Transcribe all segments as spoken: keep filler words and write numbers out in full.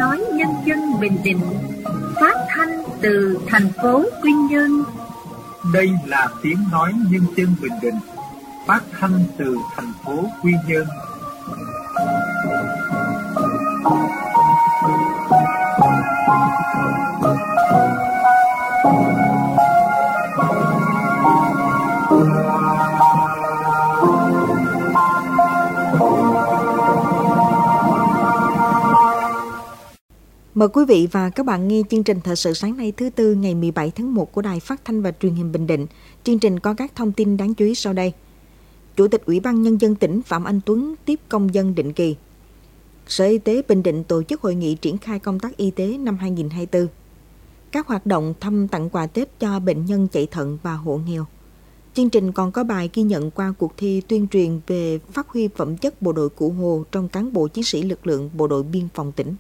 nói nhân dân Bình Định, phát thanh từ thành phố Quy Nhơn. Đây là tiếng nói nhân dân Bình Định, phát thanh từ thành phố Quy Nhơn. Mời quý vị và các bạn nghe chương trình thời sự sáng nay thứ Tư ngày mười bảy tháng một của Đài Phát thanh và Truyền hình Bình Định. Chương trình có các thông tin đáng chú ý sau đây. Chủ tịch Ủy ban Nhân dân tỉnh Phạm Anh Tuấn tiếp công dân định kỳ. Sở Y tế Bình Định tổ chức hội nghị triển khai công tác y tế năm hai không hai tư. Các hoạt động thăm tặng quà Tết cho bệnh nhân chạy thận và hộ nghèo. Chương trình còn có bài ghi nhận qua cuộc thi tuyên truyền về phát huy phẩm chất bộ đội Cụ Hồ trong cán bộ chiến sĩ lực lượng bộ đội biên phòng tỉnh.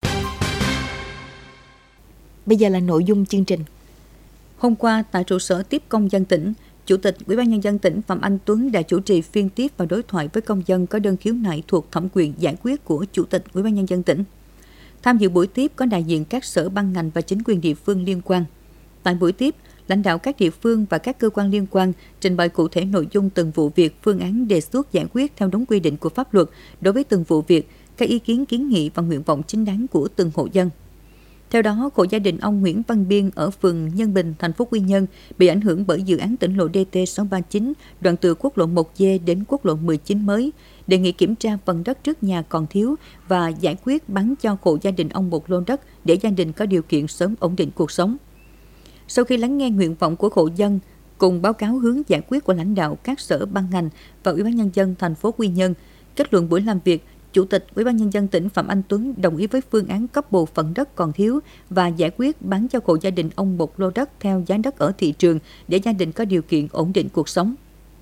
Bây giờ là nội dung chương trình. Hôm qua, tại trụ sở tiếp công dân tỉnh, Chủ tịch Ủy ban Nhân dân tỉnh Phạm Anh Tuấn đã chủ trì phiên tiếp và đối thoại với công dân có đơn khiếu nại thuộc thẩm quyền giải quyết của Chủ tịch Ủy ban Nhân dân tỉnh. Tham dự buổi tiếp có đại diện các sở ban ngành và chính quyền địa phương liên quan. Tại buổi tiếp, lãnh đạo các địa phương và các cơ quan liên quan trình bày cụ thể nội dung từng vụ việc, phương án đề xuất giải quyết theo đúng quy định của pháp luật đối với từng vụ việc, các ý kiến kiến nghị và nguyện vọng chính đáng của từng hộ dân. Theo đó, hộ gia đình ông Nguyễn Văn Biên ở phường Nhân Bình, thành phố Quy Nhơn bị ảnh hưởng bởi dự án tỉnh lộ D T sáu ba chín, đoạn từ quốc lộ một D đến quốc lộ mười chín mới, đề nghị kiểm tra phần đất trước nhà còn thiếu và giải quyết bán cho hộ gia đình ông một lô đất để gia đình có điều kiện sớm ổn định cuộc sống. Sau khi lắng nghe nguyện vọng của hộ dân, cùng báo cáo hướng giải quyết của lãnh đạo các sở ban ngành và Ủy ban Nhân dân thành phố Quy Nhơn, kết luận buổi làm việc, Chủ tịch Ủy ban Nhân dân tỉnh Phạm Anh Tuấn đồng ý với phương án cấp bộ phận đất còn thiếu và giải quyết bán cho hộ gia đình ông một lô đất theo giá đất ở thị trường để gia đình có điều kiện ổn định cuộc sống.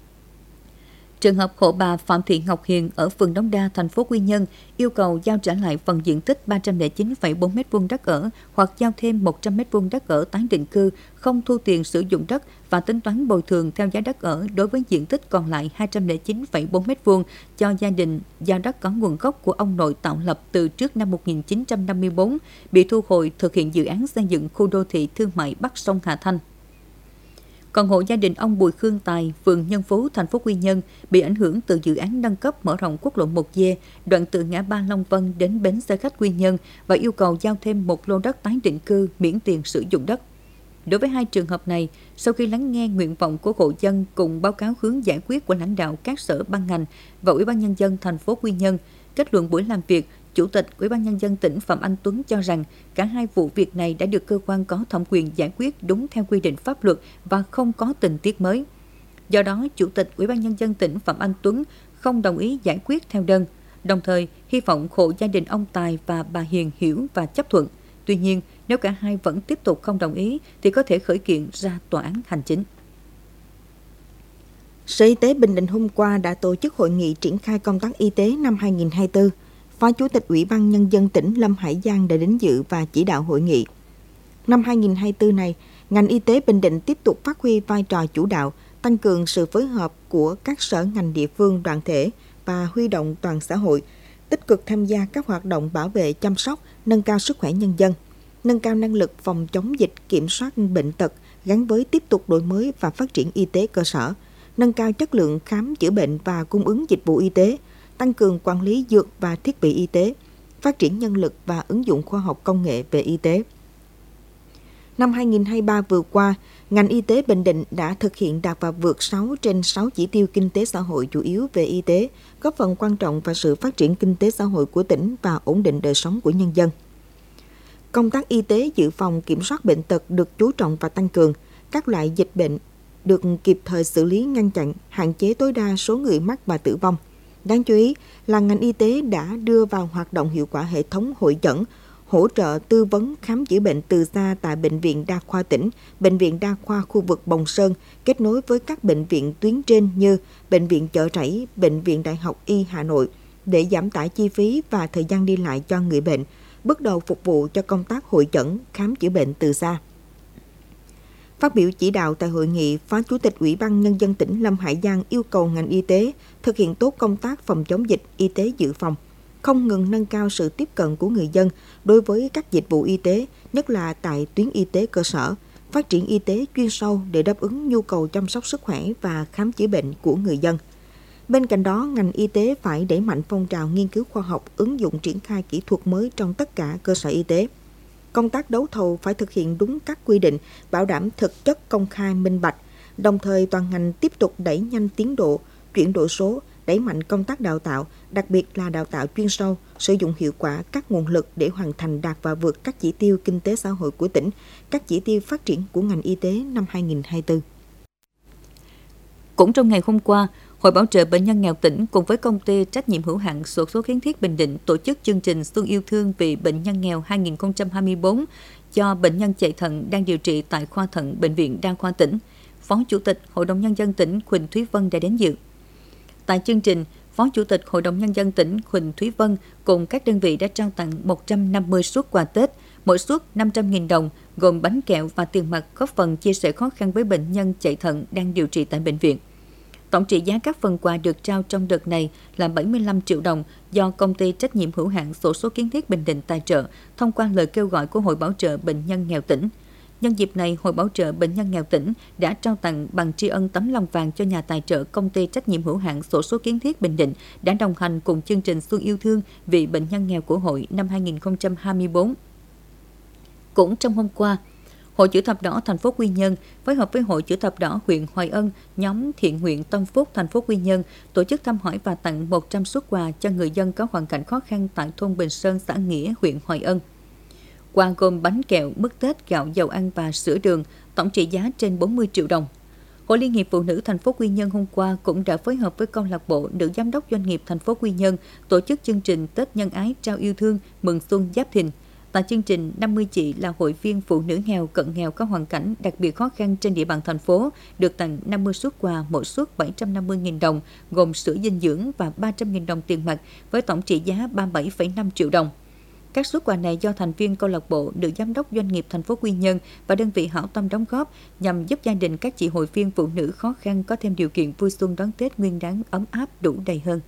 Trường hợp hộ bà Phạm Thị Ngọc Hiền ở phường Đống Đa, thành phố Quy Nhơn yêu cầu giao trả lại phần diện tích ba trăm lẻ chín phẩy bốn mét vuông đất ở hoặc giao thêm một trăm mét vuông đất ở tái định cư, không thu tiền sử dụng đất và tính toán bồi thường theo giá đất ở đối với diện tích còn lại hai trăm lẻ chín phẩy bốn mét vuông cho gia đình giao đất có nguồn gốc của ông nội tạo lập từ trước năm một nghìn chín trăm năm mươi tư, bị thu hồi thực hiện dự án xây dựng khu đô thị thương mại Bắc Sông Hà Thanh. Còn hộ gia đình ông Bùi Khương Tài, phường Nhân Phú, thành phố Quy Nhơn bị ảnh hưởng từ dự án nâng cấp mở rộng quốc lộ một D, đoạn từ ngã ba Long Vân đến bến xe khách Quy Nhơn và yêu cầu giao thêm một lô đất tái định cư miễn tiền sử dụng đất. Đối với hai trường hợp này, sau khi lắng nghe nguyện vọng của hộ dân cùng báo cáo hướng giải quyết của lãnh đạo các sở ban ngành và Ủy ban Nhân dân thành phố Quy Nhơn, kết luận buổi làm việc, Chủ tịch Ủy ban Nhân dân tỉnh Phạm Anh Tuấn cho rằng cả hai vụ việc này đã được cơ quan có thẩm quyền giải quyết đúng theo quy định pháp luật và không có tình tiết mới. Do đó, Chủ tịch Ủy ban Nhân dân tỉnh Phạm Anh Tuấn không đồng ý giải quyết theo đơn, đồng thời hy vọng hộ gia đình ông Tài và bà Hiền hiểu và chấp thuận. Tuy nhiên, nếu cả hai vẫn tiếp tục không đồng ý thì có thể khởi kiện ra tòa án hành chính. Sở Y tế Bình Định hôm qua đã tổ chức hội nghị triển khai công tác y tế năm hai không hai tư. Phó Chủ tịch Ủy ban Nhân dân tỉnh Lâm Hải Giang đã đến dự và chỉ đạo hội nghị. Năm hai không hai tư này, ngành y tế Bình Định tiếp tục phát huy vai trò chủ đạo, tăng cường sự phối hợp của các sở ngành địa phương đoàn thể và huy động toàn xã hội, tích cực tham gia các hoạt động bảo vệ chăm sóc, nâng cao sức khỏe nhân dân, nâng cao năng lực phòng chống dịch, kiểm soát bệnh tật gắn với tiếp tục đổi mới và phát triển y tế cơ sở, nâng cao chất lượng khám chữa bệnh và cung ứng dịch vụ y tế, tăng cường quản lý dược và thiết bị y tế, phát triển nhân lực và ứng dụng khoa học công nghệ về y tế. Năm hai không hai ba vừa qua, ngành y tế Bình Định đã thực hiện đạt và vượt sáu trên sáu chỉ tiêu kinh tế xã hội chủ yếu về y tế, góp phần quan trọng vào sự phát triển kinh tế xã hội của tỉnh và ổn định đời sống của nhân dân. Công tác y tế dự phòng kiểm soát bệnh tật được chú trọng và tăng cường, các loại dịch bệnh được kịp thời xử lý ngăn chặn, hạn chế tối đa số người mắc và tử vong. Đáng chú ý là ngành y tế đã đưa vào hoạt động hiệu quả hệ thống hội chẩn, hỗ trợ tư vấn khám chữa bệnh từ xa tại Bệnh viện Đa khoa tỉnh, Bệnh viện Đa khoa khu vực Bồng Sơn, kết nối với các bệnh viện tuyến trên như Bệnh viện Chợ Rẫy, Bệnh viện Đại học Y Hà Nội để giảm tải chi phí và thời gian đi lại cho người bệnh, bước đầu phục vụ cho công tác hội chẩn, khám chữa bệnh từ xa. Phát biểu chỉ đạo tại hội nghị, Phó Chủ tịch Ủy ban Nhân dân tỉnh Lâm Hải Giang yêu cầu ngành y tế thực hiện tốt công tác phòng chống dịch, y tế dự phòng, không ngừng nâng cao sự tiếp cận của người dân đối với các dịch vụ y tế, nhất là tại tuyến y tế cơ sở, phát triển y tế chuyên sâu để đáp ứng nhu cầu chăm sóc sức khỏe và khám chữa bệnh của người dân. Bên cạnh đó, ngành y tế phải đẩy mạnh phong trào nghiên cứu khoa học, ứng dụng triển khai kỹ thuật mới trong tất cả cơ sở y tế. Công tác đấu thầu phải thực hiện đúng các quy định, bảo đảm thực chất công khai minh bạch, đồng thời toàn ngành tiếp tục đẩy nhanh tiến độ, chuyển đổi số, đẩy mạnh công tác đào tạo, đặc biệt là đào tạo chuyên sâu, sử dụng hiệu quả các nguồn lực để hoàn thành đạt và vượt các chỉ tiêu kinh tế xã hội của tỉnh, các chỉ tiêu phát triển của ngành y tế năm hai nghìn không trăm hai mươi tư. Cũng trong ngày hôm qua, Hội Bảo trợ Bệnh nhân nghèo tỉnh cùng với Công ty trách nhiệm hữu hạn xổ số kiến thiết Bình Định tổ chức chương trình Xuân yêu thương vì bệnh nhân nghèo hai nghìn không trăm hai mươi tư cho bệnh nhân chạy thận đang điều trị tại khoa thận Bệnh viện Đa khoa tỉnh. Phó Chủ tịch Hội đồng Nhân dân tỉnh Huỳnh Thúy Vân đã đến dự. Tại chương trình, Phó Chủ tịch Hội đồng Nhân dân tỉnh Huỳnh Thúy Vân cùng các đơn vị đã trao tặng một trăm năm mươi suất quà Tết, mỗi suất năm trăm nghìn đồng, gồm bánh kẹo và tiền mặt góp phần chia sẻ khó khăn với bệnh nhân chạy thận đang điều trị tại bệnh viện. Tổng trị giá các phần quà được trao trong đợt này là bảy mươi lăm triệu đồng do Công ty trách nhiệm hữu hạn xổ số kiến thiết Bình Định tài trợ thông qua lời kêu gọi của Hội Bảo trợ Bệnh nhân nghèo tỉnh. Nhân dịp này, Hội Bảo trợ Bệnh nhân nghèo tỉnh đã trao tặng bằng tri ân tấm lòng vàng cho nhà tài trợ Công ty trách nhiệm hữu hạn xổ số kiến thiết Bình Định đã đồng hành cùng chương trình Xuân yêu thương vì bệnh nhân nghèo của hội năm hai nghìn không trăm hai mươi tư. Cũng trong hôm qua, Hội Chữ Thập Đỏ thành phố Quy Nhơn phối hợp với Hội Chữ Thập Đỏ huyện Hoài Ân, nhóm thiện nguyện Tâm Phúc thành phố Quy Nhơn tổ chức thăm hỏi và tặng một trăm suất quà cho người dân có hoàn cảnh khó khăn tại thôn Bình Sơn, xã Nghĩa, huyện Hoài Ân. Quà gồm bánh kẹo, mứt Tết, gạo, dầu ăn và sữa đường, tổng trị giá trên bốn mươi triệu đồng. Hội Liên hiệp Phụ nữ thành phố Quy Nhơn hôm qua cũng đã phối hợp với câu lạc bộ Nữ giám đốc doanh nghiệp thành phố Quy Nhơn tổ chức chương trình Tết nhân ái trao yêu thương mừng xuân Giáp Thìn. Tại chương trình, năm mươi chị là hội viên phụ nữ nghèo, cận nghèo có hoàn cảnh đặc biệt khó khăn trên địa bàn thành phố được tặng năm mươi suất quà, mỗi suất bảy trăm năm mươi nghìn đồng, gồm sữa dinh dưỡng và ba trăm nghìn đồng tiền mặt với tổng trị giá ba mươi bảy phẩy năm triệu đồng. Các suất quà này do thành viên câu lạc bộ Nữ giám đốc doanh nghiệp thành phố Quy Nhơn và đơn vị hảo tâm đóng góp nhằm giúp gia đình các chị hội viên phụ nữ khó khăn có thêm điều kiện vui xuân đón Tết Nguyên đán ấm áp đủ đầy hơn.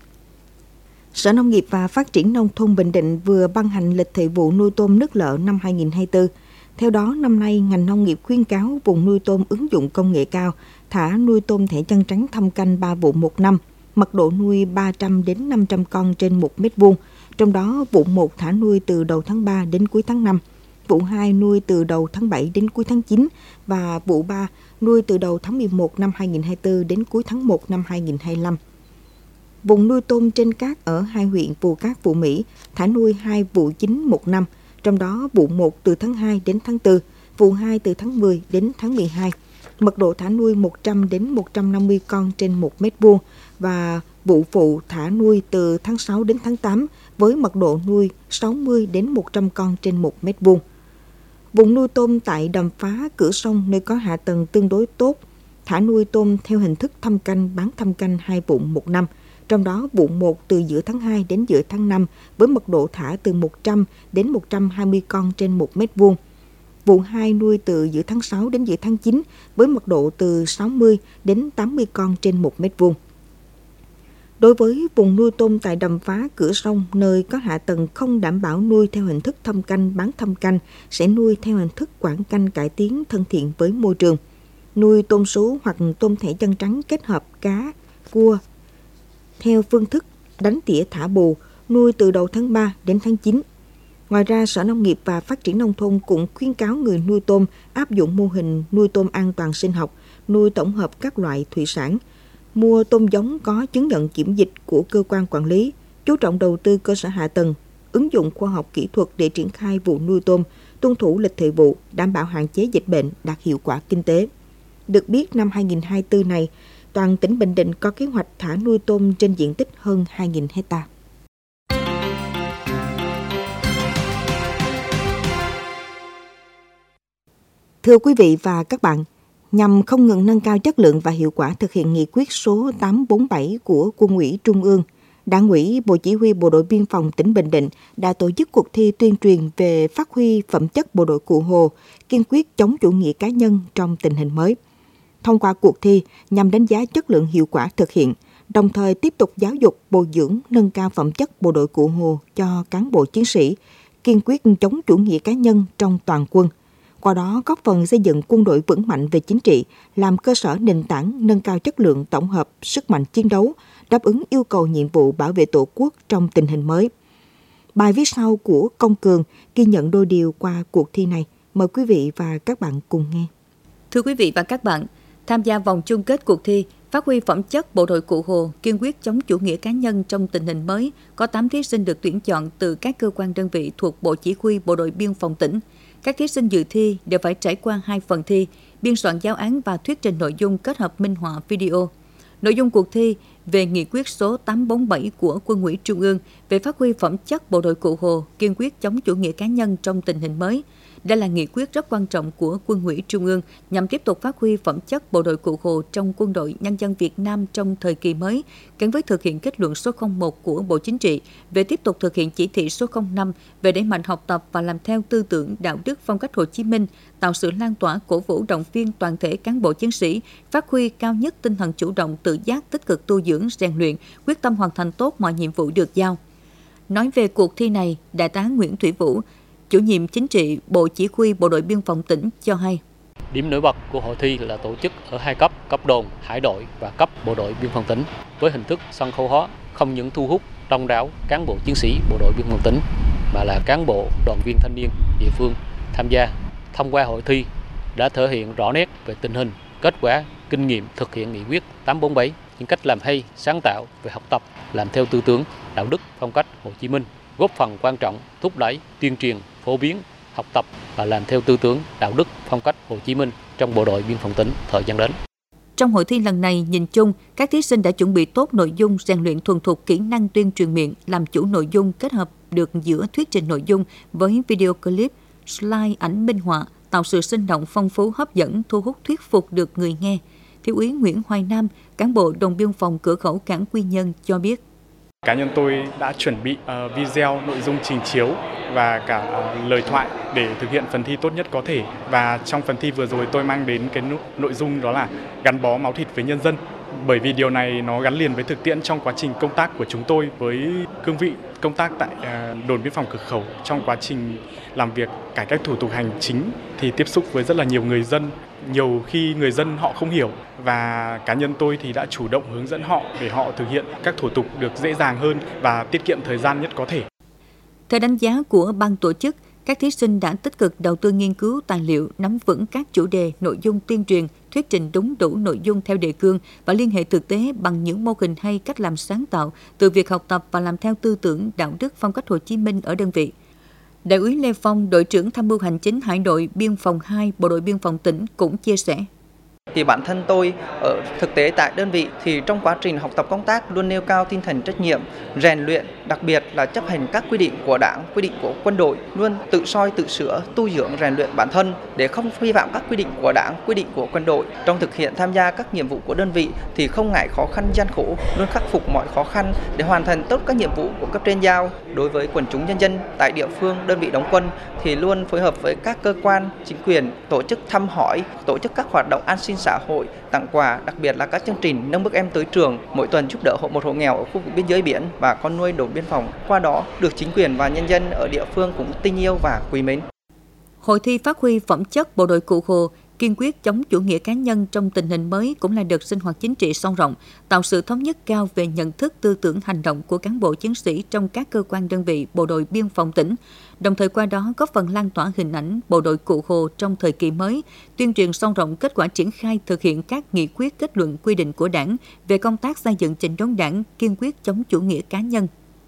Sở Nông nghiệp và Phát triển Nông thôn Bình Định vừa ban hành lịch thời vụ nuôi tôm nước lợ năm hai nghìn không trăm hai mươi tư. Theo đó, năm nay, ngành nông nghiệp khuyến cáo vùng nuôi tôm ứng dụng công nghệ cao, thả nuôi tôm thẻ chân trắng thâm canh ba vụ một năm, mật độ nuôi ba trăm đến năm trăm con trên một mét vuông. Trong đó, vụ một thả nuôi từ đầu tháng ba đến cuối tháng năm, vụ hai nuôi từ đầu tháng bảy đến cuối tháng chín và vụ ba nuôi từ đầu tháng mười một năm hai nghìn không trăm hai mươi tư đến cuối tháng một năm hai nghìn không trăm hai mươi lăm. Vùng nuôi tôm trên cát ở hai huyện Phù Cát, Phú Mỹ thả nuôi hai vụ chính một năm, trong đó vụ một từ tháng hai đến tháng tư, vụ hai từ tháng mười đến tháng mười hai. Mật độ thả nuôi một trăm đến một trăm năm mươi con trên một mét vuông và vụ phụ thả nuôi từ tháng sáu đến tháng tám với mật độ nuôi sáu mươi đến một trăm con trên một mét vuông. Vùng nuôi tôm tại đầm phá cửa sông nơi có hạ tầng tương đối tốt, thả nuôi tôm theo hình thức thâm canh bán thâm canh hai vụ một năm. Trong đó vụ một từ giữa tháng hai đến giữa tháng năm với mật độ thả từ một trăm đến một trăm hai mươi con trên một mét vuông. Vụ hai nuôi từ giữa tháng sáu đến giữa tháng chín với mật độ từ sáu mươi đến tám mươi con trên một mét vuông. Đối với vùng nuôi tôm tại đầm phá cửa sông nơi có hạ tầng không đảm bảo nuôi theo hình thức thâm canh bán thâm canh sẽ nuôi theo hình thức quảng canh cải tiến thân thiện với môi trường. Nuôi tôm sú hoặc tôm thẻ chân trắng kết hợp cá, cua theo phương thức đánh tỉa thả bù, nuôi từ đầu tháng ba đến tháng chín. Ngoài ra, Sở Nông nghiệp và Phát triển Nông thôn cũng khuyến cáo người nuôi tôm áp dụng mô hình nuôi tôm an toàn sinh học, nuôi tổng hợp các loại thủy sản, mua tôm giống có chứng nhận kiểm dịch của cơ quan quản lý, chú trọng đầu tư cơ sở hạ tầng, ứng dụng khoa học kỹ thuật để triển khai vụ nuôi tôm, tuân thủ lịch thời vụ, đảm bảo hạn chế dịch bệnh, đạt hiệu quả kinh tế. Được biết, năm hai nghìn không trăm hai mươi tư này, toàn tỉnh Bình Định có kế hoạch thả nuôi tôm trên diện tích hơn hai nghìn hectare. Thưa quý vị và các bạn, nhằm không ngừng nâng cao chất lượng và hiệu quả thực hiện nghị quyết số tám trăm bốn mươi bảy của Quân ủy Trung ương, Đảng ủy Bộ Chỉ huy Bộ đội Biên phòng tỉnh Bình Định đã tổ chức cuộc thi tuyên truyền về phát huy phẩm chất bộ đội Cụ Hồ, kiên quyết chống chủ nghĩa cá nhân trong tình hình mới. Thông qua cuộc thi nhằm đánh giá chất lượng hiệu quả thực hiện, đồng thời tiếp tục giáo dục, bồi dưỡng, nâng cao phẩm chất bộ đội Cụ Hồ cho cán bộ chiến sĩ, kiên quyết chống chủ nghĩa cá nhân trong toàn quân. Qua đó góp phần xây dựng quân đội vững mạnh về chính trị, làm cơ sở nền tảng nâng cao chất lượng tổng hợp, sức mạnh chiến đấu, đáp ứng yêu cầu nhiệm vụ bảo vệ Tổ quốc trong tình hình mới. Bài viết sau của Công Cường ghi nhận đôi điều qua cuộc thi này. Mời quý vị và các bạn cùng nghe. Thưa quý vị và các bạn, tham gia vòng chung kết cuộc thi Phát huy phẩm chất bộ đội Cụ Hồ, kiên quyết chống chủ nghĩa cá nhân trong tình hình mới, có tám thí sinh được tuyển chọn từ các cơ quan đơn vị thuộc Bộ Chỉ huy Bộ đội Biên phòng tỉnh. Các thí sinh dự thi đều phải trải qua hai phần thi, biên soạn giáo án và thuyết trình nội dung kết hợp minh họa video. Nội dung cuộc thi về nghị quyết số tám trăm bốn mươi bảy của Quân ủy Trung ương về phát huy phẩm chất bộ đội Cụ Hồ, kiên quyết chống chủ nghĩa cá nhân trong tình hình mới. Đây là nghị quyết rất quan trọng của Quân ủy Trung ương nhằm tiếp tục phát huy phẩm chất bộ đội Cụ Hồ trong Quân đội Nhân dân Việt Nam trong thời kỳ mới, gắn với thực hiện kết luận số không một của Bộ Chính trị về tiếp tục thực hiện chỉ thị số không năm về đẩy mạnh học tập và làm theo tư tưởng đạo đức phong cách Hồ Chí Minh, tạo sự lan tỏa cổ vũ động viên toàn thể cán bộ chiến sĩ, phát huy cao nhất tinh thần chủ động tự giác tích cực tu dưỡng, rèn luyện, quyết tâm hoàn thành tốt mọi nhiệm vụ được giao. Nói về cuộc thi này, Đại tá Nguyễn Thủy Vũ, Chủ nhiệm Chính trị Bộ Chỉ huy Bộ đội Biên phòng tỉnh cho hay. Điểm nổi bật của hội thi là tổ chức ở hai cấp, cấp đồn, hải đội và cấp bộ đội biên phòng tỉnh với hình thức sân khấu hóa, không những thu hút đông đảo cán bộ chiến sĩ bộ đội biên phòng tỉnh mà là cán bộ, đoàn viên thanh niên địa phương tham gia. Thông qua hội thi đã thể hiện rõ nét về tình hình, kết quả, kinh nghiệm thực hiện nghị quyết tám trăm bốn mươi bảy, những cách làm hay, sáng tạo về học tập, làm theo tư tưởng, đạo đức, phong cách Hồ Chí Minh, góp phần quan trọng thúc đẩy tuyên truyền, phổ biến, học tập và làm theo tư tưởng, đạo đức, phong cách Hồ Chí Minh trong bộ đội biên phòng tỉnh thời gian đến. Trong hội thi lần này, nhìn chung, các thí sinh đã chuẩn bị tốt nội dung, rèn luyện thuần thục kỹ năng tuyên truyền miệng, làm chủ nội dung kết hợp được giữa thuyết trình nội dung với video clip, slide ảnh minh họa, tạo sự sinh động, phong phú, hấp dẫn, thu hút thuyết phục được người nghe. Thiếu úy Nguyễn Hoài Nam, cán bộ đồn biên phòng cửa khẩu cảng Quy Nhơn cho biết. Cá nhân tôi đã chuẩn bị uh, video, nội dung trình chiếu và cả uh, lời thoại để thực hiện phần thi tốt nhất có thể. Và trong phần thi vừa rồi tôi mang đến cái nội dung đó là gắn bó máu thịt với nhân dân. Bởi vì điều này nó gắn liền với thực tiễn trong quá trình công tác của chúng tôi với cương vị công tác tại uh, đồn biên phòng cửa khẩu. Trong quá trình làm việc cải cách thủ tục hành chính thì tiếp xúc với rất là nhiều người dân. Nhiều khi người dân họ không hiểu và cá nhân tôi thì đã chủ động hướng dẫn họ để họ thực hiện các thủ tục được dễ dàng hơn và tiết kiệm thời gian nhất có thể. Theo đánh giá của ban tổ chức, các thí sinh đã tích cực đầu tư nghiên cứu tài liệu, nắm vững các chủ đề, nội dung tuyên truyền, thuyết trình đúng đủ nội dung theo đề cương và liên hệ thực tế bằng những mô hình hay cách làm sáng tạo từ việc học tập và làm theo tư tưởng, đạo đức, phong cách Hồ Chí Minh ở đơn vị. Đại úy Lê Phong, đội trưởng tham mưu hành chính hải đội biên phòng hai, bộ đội biên phòng tỉnh cũng chia sẻ. Thì bản thân tôi ở thực tế tại đơn vị thì trong quá trình học tập công tác luôn nêu cao tinh thần trách nhiệm, rèn luyện, đặc biệt là chấp hành các quy định của Đảng, quy định của quân đội, luôn tự soi tự sửa, tu dưỡng rèn luyện bản thân để không vi phạm các quy định của Đảng, quy định của quân đội. Trong thực hiện tham gia các nhiệm vụ của đơn vị thì không ngại khó khăn gian khổ, luôn khắc phục mọi khó khăn để hoàn thành tốt các nhiệm vụ của cấp trên giao. Đối với quần chúng nhân dân tại địa phương đơn vị đóng quân thì luôn phối hợp với các cơ quan, chính quyền tổ chức thăm hỏi, tổ chức các hoạt động an sinh xã hội, tặng quà, đặc biệt là các chương trình nâng bước em tới trường, mỗi tuần giúp đỡ hộ một hộ nghèo ở khu vực biên giới biển và con nuôi đồn biên phòng. Qua đó được chính quyền và nhân dân ở địa phương cũng tin yêu và quý mến. Hội thi phát huy phẩm chất bộ đội Cụ Hồ, kiên quyết chống chủ nghĩa cá nhân trong tình hình mới cũng là đợt sinh hoạt chính trị sâu rộng, tạo sự thống nhất cao về nhận thức, tư tưởng, hành động của cán bộ chiến sĩ trong các cơ quan đơn vị bộ đội biên phòng tỉnh, đồng thời qua đó góp phần lan tỏa hình ảnh bộ đội Cụ Hồ trong thời kỳ mới, tuyên truyền sâu rộng kết quả triển khai thực hiện các nghị quyết, kết luận, quy định của Đảng về công tác xây dựng chỉnh đốn Đảng, kiên quyết chống chủ nghĩa cá nhân.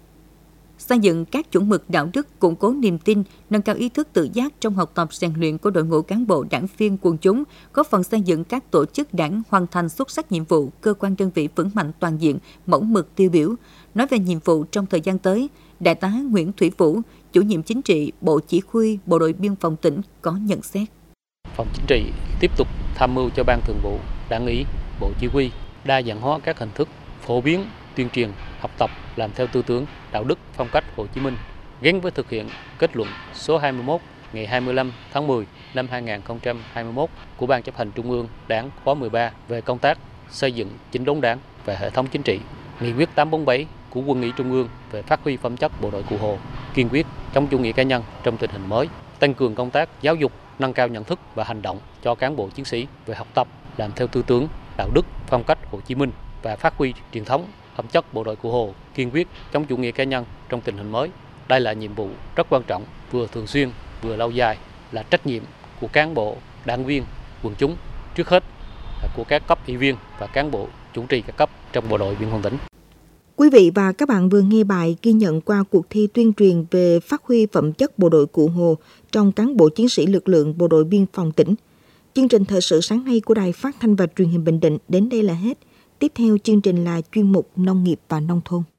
Xây dựng các chuẩn mực đạo đức, củng cố niềm tin, nâng cao ý thức tự giác trong học tập rèn luyện của đội ngũ cán bộ đảng viên quần chúng, góp phần xây dựng các tổ chức đảng hoàn thành xuất sắc nhiệm vụ, cơ quan đơn vị vững mạnh toàn diện, mẫu mực tiêu biểu. Nói về nhiệm vụ trong thời gian tới, Đại tá Nguyễn Thủy Vũ, Chủ nhiệm Chính trị Bộ Chỉ huy Bộ đội Biên phòng tỉnh có nhận xét. Phòng Chính trị tiếp tục tham mưu cho Ban Thường vụ, Đảng ủy, Bộ Chỉ huy đa dạng hóa các hình thức phổ biến, tuyên truyền, học tập, làm theo tư tưởng, đạo đức, phong cách Hồ Chí Minh, gắn với thực hiện kết luận số hai mươi mốt ngày hai mươi lăm tháng mười năm hai nghìn không trăm hai mươi mốt của Ban Chấp hành Trung ương Đảng khóa mười ba về công tác xây dựng chỉnh đốn Đảng, về hệ thống chính trị, nghị quyết tám bốn bảy của Quân ủy Trung ương về phát huy phẩm chất bộ đội Cụ Hồ, kiên quyết chống chủ nghĩa cá nhân trong tình hình mới, tăng cường công tác giáo dục, nâng cao nhận thức và hành động cho cán bộ chiến sĩ về học tập, làm theo tư tưởng, đạo đức, phong cách Hồ Chí Minh và phát huy truyền thống phẩm chất bộ đội Cụ Hồ, kiên quyết chống chủ nghĩa cá nhân trong tình hình mới. Đây là nhiệm vụ rất quan trọng, vừa thường xuyên, vừa lâu dài, là trách nhiệm của cán bộ, đảng viên, quần chúng, trước hết là của các cấp ủy viên và cán bộ chủ trì các cấp trong bộ đội biên phòng tỉnh. Quý vị và các bạn vừa nghe bài ghi nhận qua cuộc thi tuyên truyền về phát huy phẩm chất bộ đội Cụ Hồ trong cán bộ chiến sĩ lực lượng bộ đội biên phòng tỉnh. Chương trình thời sự sáng nay của Đài Phát thanh và Truyền hình Bình Định đến đây là hết. Tiếp theo chương trình là chuyên mục Nông nghiệp và Nông thôn.